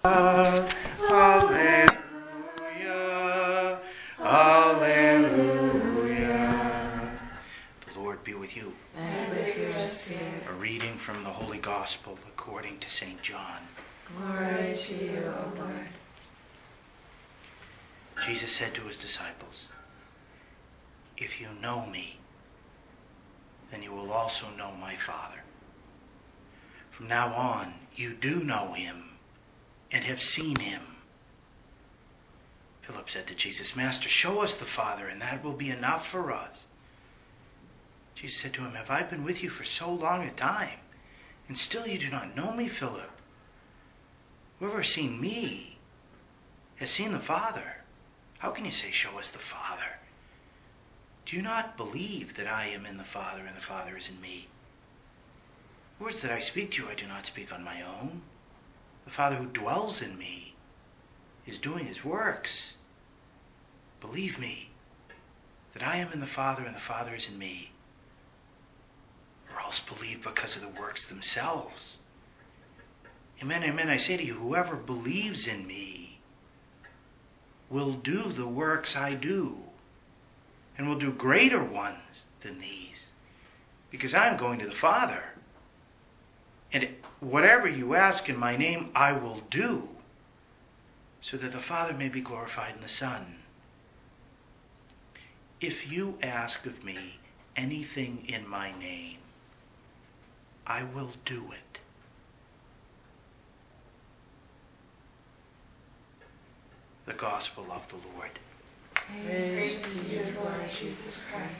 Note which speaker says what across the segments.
Speaker 1: Hallelujah. Hallelujah. The Lord be with you.
Speaker 2: And with your spirit.
Speaker 1: A reading from the Holy Gospel according to St. John.
Speaker 2: Glory to you, O Lord.
Speaker 1: Jesus said to his disciples, "If you know me, then you will also know my Father. From now on, you do know him and have seen him." Philip said to Jesus, "Master, show us the Father, and that will be enough for us." Jesus said to him, "Have I been with you for so long a time, and still you do not know me, Philip? Whoever has seen me has seen the Father. How can you say, 'Show us the Father'? Do you not believe that I am in the Father and the Father is in me? The words that I speak to you I do not speak on my own. The Father who dwells in me is doing his works. Believe me that I am in the Father and the Father is in me, or else believe because of the works themselves. Amen, amen, I say to you, whoever believes in me will do the works I do, and will do greater ones than these, because I am going to the Father. And whatever you ask in my name, I will do, so that the Father may be glorified in the Son. If you ask of me anything in my name, I will do it." The Gospel of the Lord.
Speaker 2: Praise to you, Lord Jesus Christ.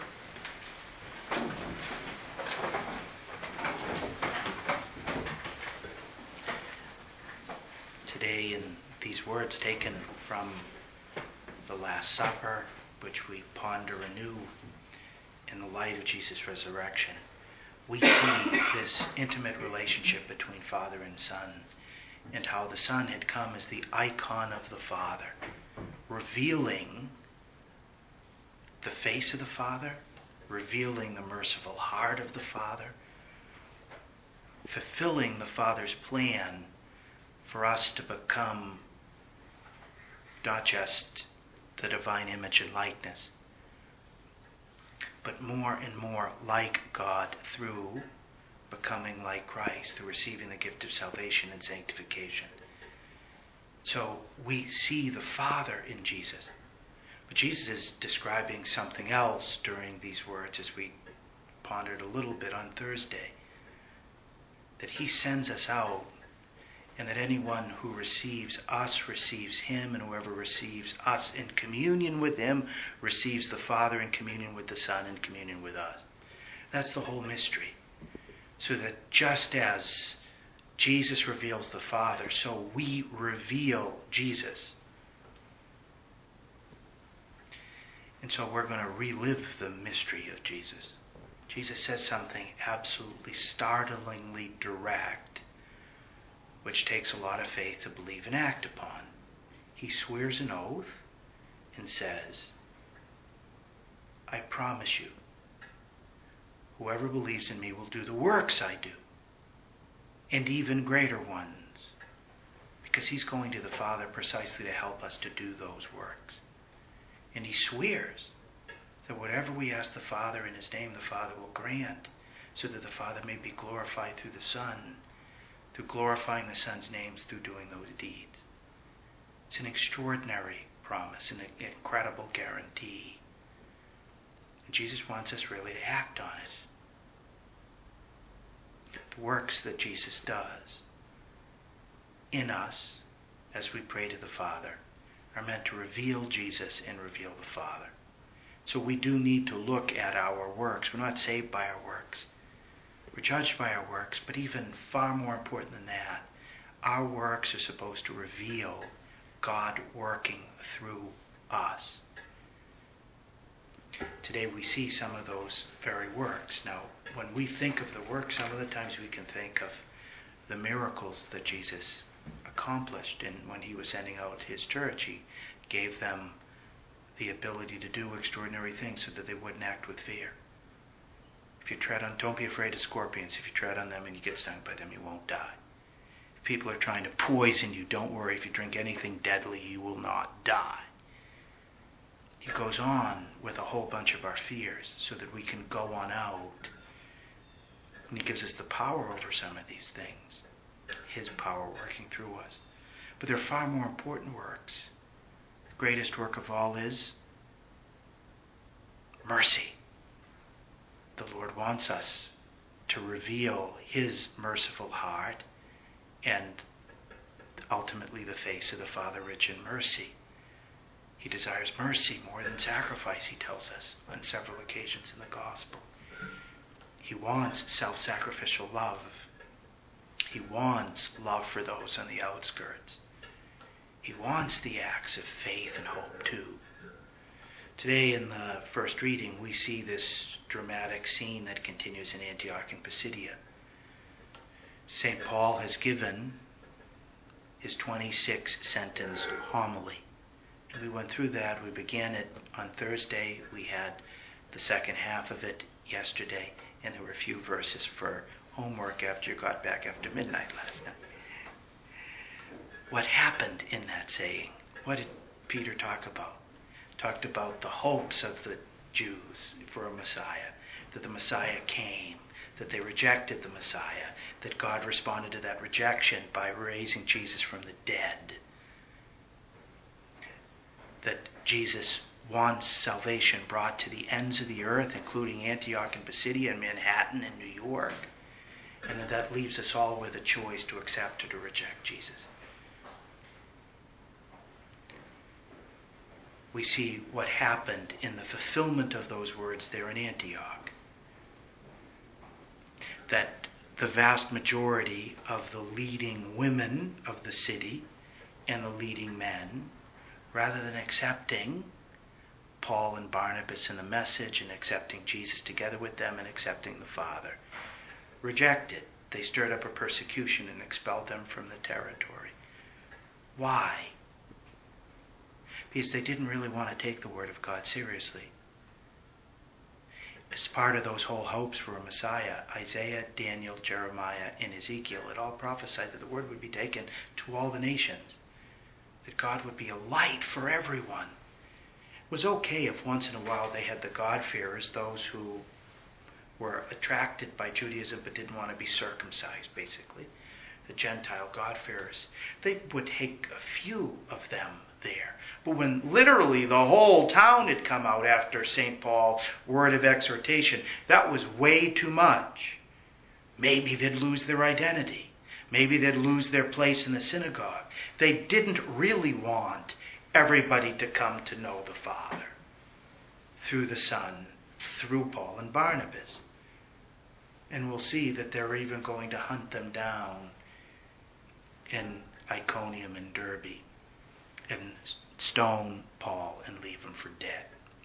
Speaker 1: Today, in these words taken from the Last Supper, which we ponder anew in the light of Jesus' resurrection, we see this intimate relationship between Father and Son, and how the Son had come as the icon of the Father, revealing the face of the Father, revealing the merciful heart of the Father, fulfilling the Father's plan for us to become not just the divine image and likeness, but more and more like God through becoming like Christ, through receiving the gift of salvation and sanctification. So we see the Father in Jesus. But Jesus is describing something else during these words, as we pondered a little bit on Thursday. That he sends us out, and that anyone who receives us receives him, and whoever receives us in communion with him receives the Father in communion with the Son in communion with us. That's the whole mystery. So that just as Jesus reveals the Father, so we reveal Jesus. And so we're going to relive the mystery of Jesus. Jesus says something absolutely startlingly direct, which takes a lot of faith to believe and act upon. He swears an oath and says, "I promise you, whoever believes in me will do the works I do, and even greater ones," because he's going to the Father precisely to help us to do those works. And he swears that whatever we ask the Father in his name, the Father will grant, so that the Father may be glorified through the Son, through glorifying the Son's names through doing those deeds. It's an extraordinary promise, an incredible guarantee. And Jesus wants us really to act on it. The works that Jesus does in us as we pray to the Father are meant to reveal Jesus and reveal the Father. So we do need to look at our works. We're not saved by our works. We're judged by our works, but even far more important than that, our works are supposed to reveal God working through us. Today we see some of those very works. Now, when we think of the works, some of the times we can think of the miracles that Jesus accomplished. And when he was sending out his church, he gave them the ability to do extraordinary things so that they wouldn't act with fear. If you don't be afraid of scorpions. If you tread on them and you get stung by them, you won't die. If people are trying to poison you, don't worry. If you drink anything deadly, you will not die. He goes on with a whole bunch of our fears so that we can go on out. And he gives us the power over some of these things. His power working through us. But there are far more important works. The greatest work of all is mercy. The Lord wants us to reveal His merciful heart and ultimately the face of the Father rich in mercy. He desires mercy more than sacrifice, he tells us on several occasions in the Gospel. He wants self-sacrificial love. He wants love for those on the outskirts. He wants the acts of faith and hope too. Today in the first reading we see this dramatic scene that continues in Antioch and Pisidia. St. Paul has given his 26-sentence homily. And we went through that. We began it on Thursday. We had the second half of it yesterday. And there were a few verses for homework after you got back after midnight last night. What happened in that saying? What did Peter talk about? Talked about the hopes of the Jews for a Messiah, that the Messiah came, that they rejected the Messiah, that God responded to that rejection by raising Jesus from the dead, that Jesus wants salvation brought to the ends of the earth, including Antioch and Pisidia and Manhattan and New York, and that leaves us all with a choice to accept or to reject Jesus. We see what happened in the fulfillment of those words there in Antioch. That the vast majority of the leading women of the city and the leading men, rather than accepting Paul and Barnabas and the message and accepting Jesus together with them and accepting the Father, rejected. They stirred up a persecution and expelled them from the territory. Why? Because they didn't really want to take the Word of God seriously. As part of those whole hopes for a Messiah, Isaiah, Daniel, Jeremiah, and Ezekiel had all prophesied that the Word would be taken to all the nations, that God would be a light for everyone. It was okay if once in a while they had the God-fearers, those who were attracted by Judaism but didn't want to be circumcised, basically. The Gentile God-fearers. They would take a few of them there. But when literally the whole town had come out after St. Paul's word of exhortation, that was way too much. Maybe they'd lose their identity. Maybe they'd lose their place in the synagogue. They didn't really want everybody to come to know the Father through the Son, through Paul and Barnabas. And we'll see that they're even going to hunt them down in Iconium and Derbe and stone Paul and leave him for dead.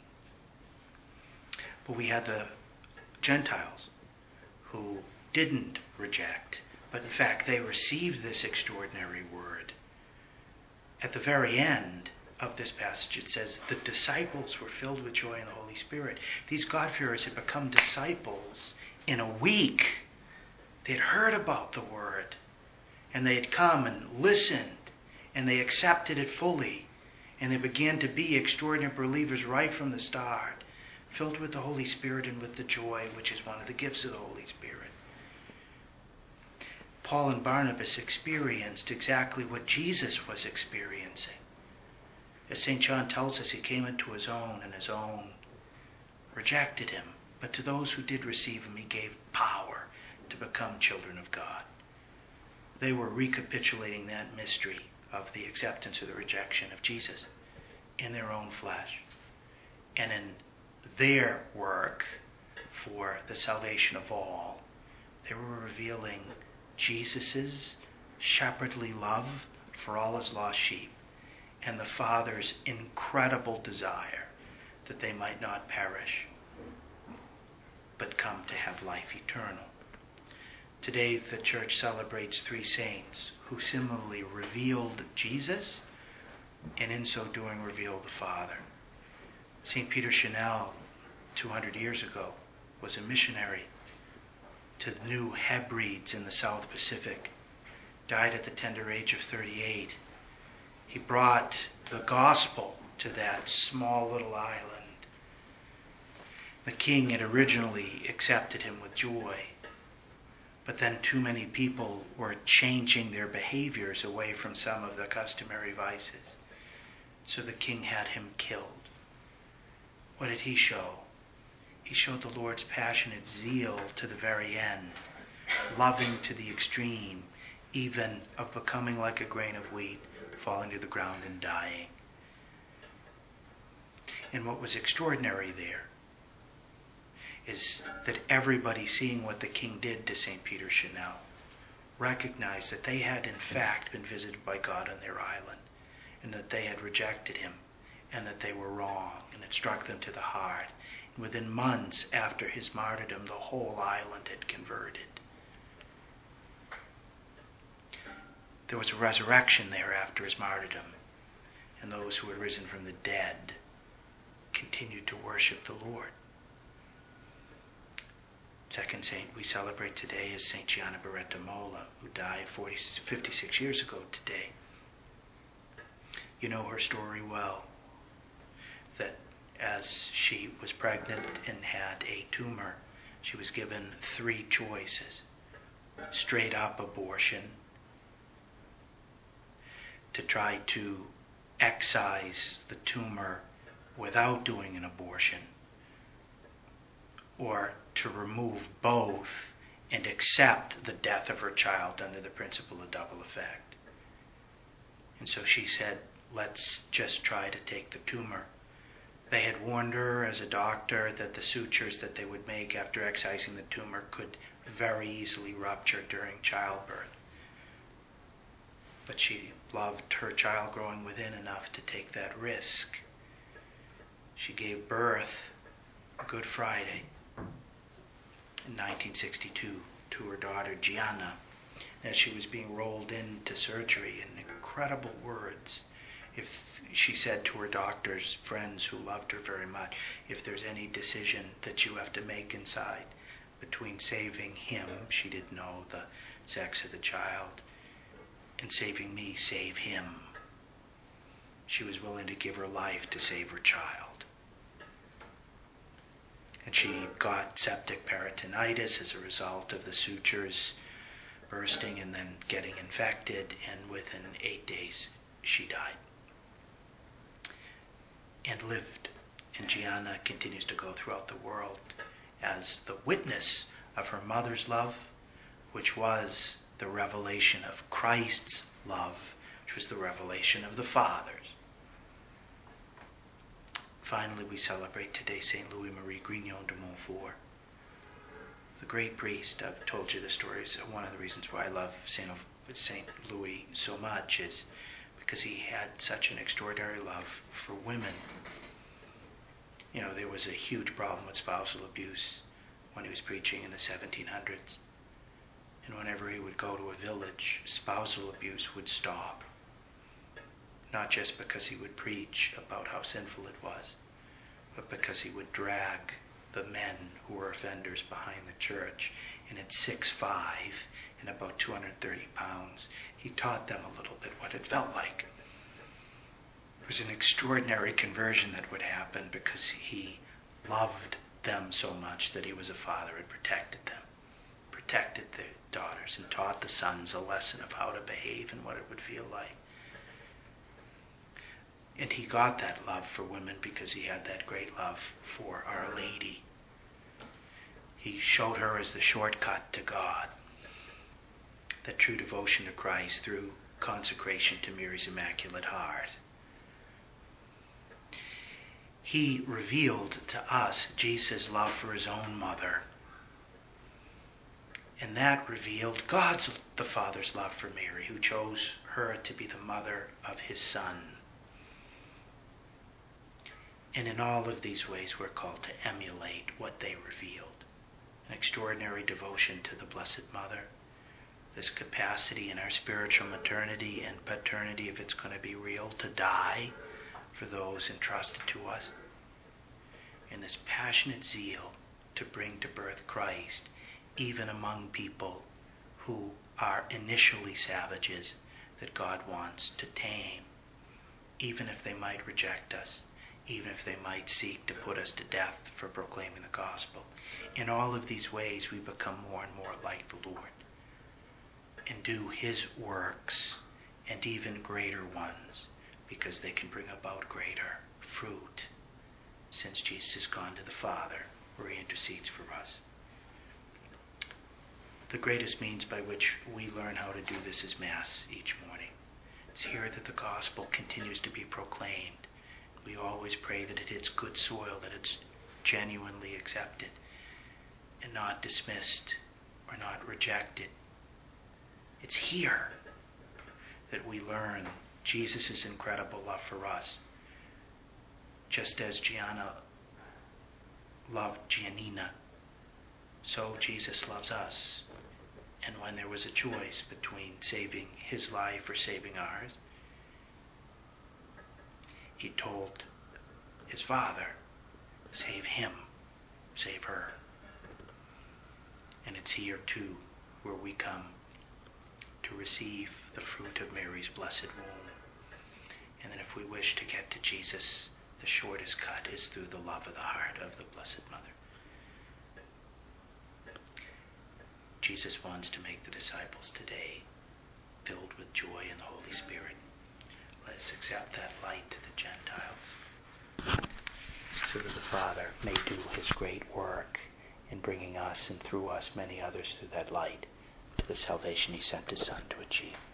Speaker 1: But we had the Gentiles who didn't reject, but in fact they received this extraordinary word. At the very end of this passage it says the disciples were filled with joy in the Holy Spirit. These God-fearers had become disciples in a week. They had heard about the word and they had come and listened and they accepted it fully and they began to be extraordinary believers right from the start, filled with the Holy Spirit and with the joy which is one of the gifts of the Holy Spirit. Paul and Barnabas experienced exactly what Jesus was experiencing. As St. John tells us, he came into his own, and his own rejected him. But to those who did receive him, he gave power to become children of God. They were recapitulating that mystery of the acceptance or the rejection of Jesus in their own flesh. And in their work for the salvation of all, they were revealing Jesus' shepherdly love for all his lost sheep and the Father's incredible desire that they might not perish but come to have life eternal. Today the Church celebrates three saints who similarly revealed Jesus and in so doing revealed the Father. St. Peter Chanel, 200 years ago, was a missionary to the New Hebrides in the South Pacific. died at the tender age of 38. He brought the gospel to that small little island. The king had originally accepted him with joy, but then too many people were changing their behaviors away from some of the customary vices. So the king had him killed. What did he show? He showed the Lord's passionate zeal to the very end, loving to the extreme, even of becoming like a grain of wheat, falling to the ground and dying. And what was extraordinary there is that everybody, seeing what the king did to St. Peter Chanel, recognized that they had in fact been visited by God on their island, and that they had rejected him, and that they were wrong, and it struck them to the heart. And within months after his martyrdom, the whole island had converted. There was a resurrection there after his martyrdom, and those who had risen from the dead continued to worship the Lord. Second saint we celebrate today is St. Gianna Beretta Molla, who died 56 years ago today. You know her story well, that as she was pregnant and had a tumor, she was given 3 choices: straight up abortion, to try to excise the tumor without doing an abortion, or to remove both and accept the death of her child under the principle of double effect. And so she said, let's just try to take the tumor. They had warned her as a doctor that the sutures that they would make after excising the tumor could very easily rupture during childbirth. But she loved her child growing within enough to take that risk. She gave birth Good Friday in 1962 to her daughter Gianna as she was being rolled into surgery. In incredible words, if she said to her doctor's friends who loved her very much, if there's any decision that you have to make inside between saving him, she didn't know the sex of the child, and saving me, save him. She was willing to give her life to save her child. And she got septic peritonitis as a result of the sutures bursting and then getting infected, and within 8 days she died and lived. And Gianna continues to go throughout the world as the witness of her mother's love, which was the revelation of Christ's love, which was the revelation of the Father's. Finally, we celebrate today St. Louis-Marie Grignon de Montfort, the great priest. I've told you the stories. One of the reasons why I love St. Louis so much is because he had such an extraordinary love for women. You know, there was a huge problem with spousal abuse when he was preaching in the 1700s. And whenever he would go to a village, spousal abuse would stop. Not just because he would preach about how sinful it was, but because he would drag the men who were offenders behind the church. And at 6'5" and about 230 pounds, he taught them a little bit what it felt like. It was an extraordinary conversion that would happen because he loved them so much that he was a father and protected them, protected the daughters, and taught the sons a lesson of how to behave and what it would feel like. And he got that love for women because he had that great love for Our Lady. He showed her as the shortcut to God, that true devotion to Christ through consecration to Mary's Immaculate Heart. He revealed to us Jesus' love for his own mother. And that revealed God's, the Father's love for Mary, who chose her to be the mother of his Son. And in all of these ways, we're called to emulate what they revealed. An extraordinary devotion to the Blessed Mother, this capacity in our spiritual maternity and paternity, if it's going to be real, to die for those entrusted to us, and this passionate zeal to bring to birth Christ, even among people who are initially savages that God wants to tame, even if they might reject us, even if they might seek to put us to death for proclaiming the gospel. In all of these ways, we become more and more like the Lord and do his works and even greater ones, because they can bring about greater fruit, since Jesus has gone to the Father where he intercedes for us. The greatest means by which we learn how to do this is Mass each morning. It's here that the gospel continues to be proclaimed. We always pray that it hits good soil, that it's genuinely accepted and not dismissed or not rejected. It's here that we learn Jesus' incredible love for us. Just as Gianna loved Giannina, so Jesus loves us. And when there was a choice between saving his life or saving ours, he told his Father, save him, save her. And it's here too where we come to receive the fruit of Mary's blessed womb. And then if we wish to get to Jesus, the shortest cut is through the love of the heart of the Blessed Mother. Jesus wants to make the disciples today filled with joy in the Holy Spirit. Let us accept that light to the Gentiles, so that the Father may do his great work in bringing us and through us many others through that light to the salvation he sent his Son to achieve.